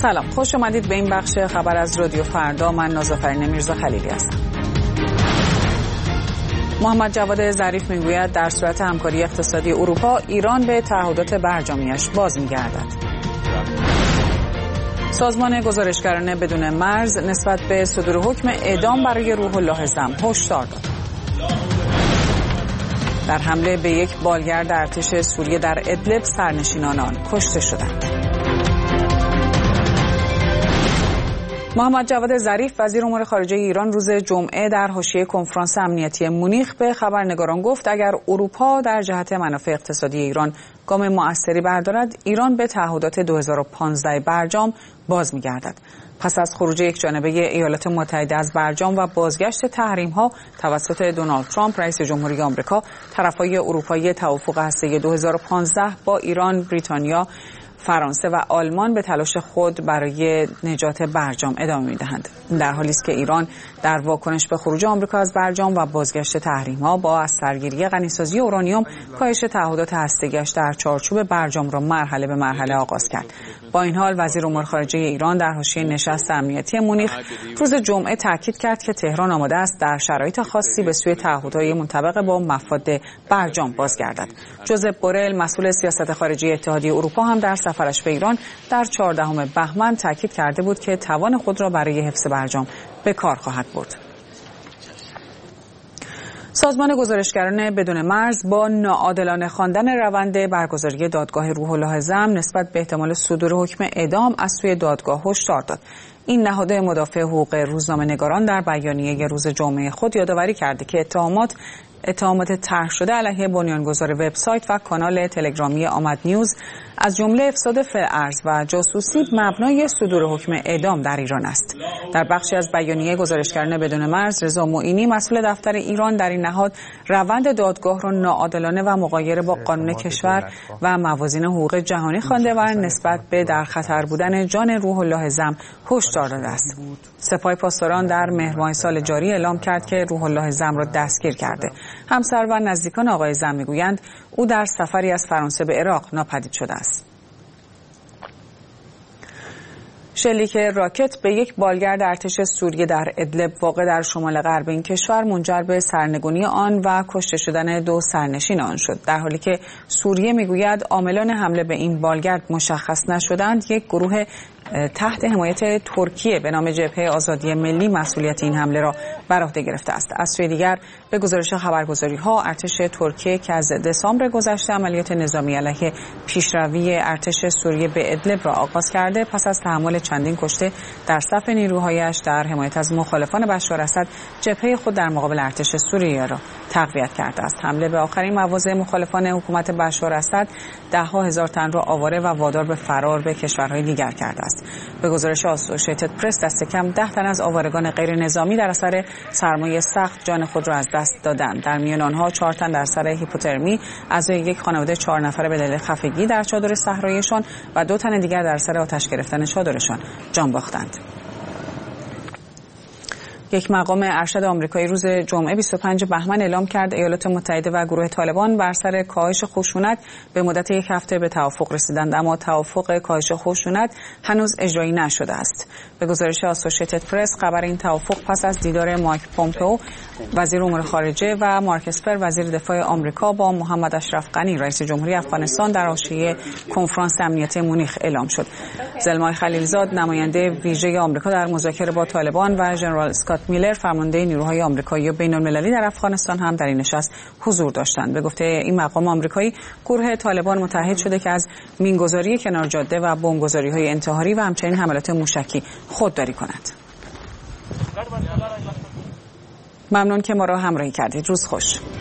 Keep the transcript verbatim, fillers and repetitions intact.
سلام، خوش آمدید به این بخش خبر از رادیو فردا. من نازافرین میرزا خلیلی هستم. محمد جواد ظریف میگوید در صورت همکاری اقتصادی اروپا، ایران به تعهدات برجامیش باز میگردد. سازمان گزارشگران بدون مرز نسبت به صدور حکم اعدام برای روح الله زم هشدار داد. در حمله به یک بالگرد ارتش سوریه در ادلب سرنشینان آن کشته شدند. محمد جواد ظریف وزیر امور خارجه ایران روز جمعه در حاشیه کنفرانس امنیتی مونیخ به خبرنگاران گفت اگر اروپا در جهت منافع اقتصادی ایران گام مؤثری بردارد، ایران به تعهدات دو هزار و پانزده برجام باز می‌گردد. پس از خروج یکجانبه ایالات متحده از برجام و بازگشت تحریم‌ها توسط دونالد ترامپ رئیس جمهوری آمریکا، طرف‌های اروپایی توافق هسته‌ای دو هزار و پانزده با ایران، بریتانیا، فرانسه و آلمان به تلاش خود برای نجات برجام ادامه می‌دهند. در حالی است که ایران در واکنش به خروج آمریکا از برجام و بازگشت تحریم‌ها با از سرگیری غنیسازی اورانیوم، کاهش تعهدات هسته‌ای‌اش در چارچوب برجام را مرحله به مرحله آغاز کرد. با این حال وزیر امور خارجه ایران در حاشیه نشست امنیتی مونیخ روز جمعه تاکید کرد که تهران آماده است در شرایط خاصی به سوی تعهدات منطبق با مفاد برجام بازگردد. جوزپ بورل مسئول سیاست خارجی اتحادیه اروپا هم در سفرش به ایران در چهاردهم بهمن تاکید کرده بود که توان خود را برای حفظ برجام به کار خواهد برد. سازمان گزارشگران بدون مرز با ناعادلانه خواندن روند برگزاری دادگاه روح الله زم نسبت به احتمال صدور حکم اعدام از سوی دادگاه هشدار داد. این نهاد مدافع حقوق روزنامه‌نگاران در بیانیه روز جمعه خود یادآوری کرده که اتهامات اتهامات طرح شده علیه بنیانگذار وبسایت و کانال تلگرامی آمد نیوز از جمله افساد فی‌ارز و جاسوسی مبنای صدور حکم اعدام در ایران است. در بخشی از بیانیه گزارشگران بدون مرز، رضا معینی مسئول دفتر ایران در این نهاد روند دادگاه را ناعادلانه و مغایر با قانون کشور و موازین حقوق جهانی خوانده و نسبت به در خطر بودن جان روح الله زم هشدار داده است. سپاه پاسداران در مهر ماه سال جاری اعلام کرد که روح الله زم را دستگیر کرده. همسر و نزدیکان آقای زم میگویند او در سفری از فرانسه به عراق ناپدید شده است. شلیک راکت به یک بالگرد ارتش سوریه در ادلب واقع در شمال غرب این کشور منجر به سرنگونی آن و کشته شدن دو سرنشین آن شد. در حالی که سوریه میگوید عاملان حمله به این بالگرد مشخص نشدند، یک گروه تحت حمایت ترکیه به نام جبهه آزادی ملی مسئولیت این حمله را بر عهده گرفته است. از سوی دیگر به گزارش خبرگزاری‌ها ارتش ترکیه که از دسامبر گذشته عملیات نظامی علیه پیشروی ارتش سوریه به ادلب را آغاز کرده، پس از تحمل چندین کشته در صف نیروهایش در حمایت از مخالفان بشار اسد، جبهه خود در مقابل ارتش سوریه را تقویت کرده است. حمله به آخرین مواضع مخالفان حکومت بشار اسد ده‌ها هزار تن را آواره و وادار به فرار به کشورهای دیگر کرده است. به گزارش اسوسییتد پرس دست کم ده تن از آوارگان غیر نظامی در اثر سرمای سخت جان خود را از دست دادند. در میان آنها چهار تن در اثر هیپوترمی، اعضای یک خانواده چهار نفره به دلیل خفگی در چادر صحراییشان و دو تن دیگر در اثر آتش گرفتن چادرشان جان باختند. یک مقام ارشد آمریکایی روز جمعه بیست و پنجم بهمن اعلام کرد ایالات متحده و گروه طالبان بر سر کاهش خشونت به مدت یک هفته به توافق رسیدند، اما توافق کاهش خشونت هنوز اجرایی نشده است. به گزارش اسوسییتد پرس خبر این توافق پس از دیدار مایک پومپئو وزیر امور خارجه و مارک اسپر وزیر دفاع آمریکا با محمد اشرف غنی رئیس جمهوری افغانستان در حاشیه کنفرانس امنیتی مونیخ اعلام شد. زلمای خلیلزاد نماینده ویژه آمریکا در مذاکره با طالبان و ژنرال اسکات میلر فرمانده نیروهای آمریکایی و بین‌المللی در افغانستان هم در این نشست حضور داشتند. به گفته این مقام آمریکایی، گروه طالبان متحد شده که از مینگذاری کنار جاده و بمبگذاری‌های انتحاری و همچنین حملات موشکی خودداری کند. ممنون که ما را همراهی کردید. روز خوش.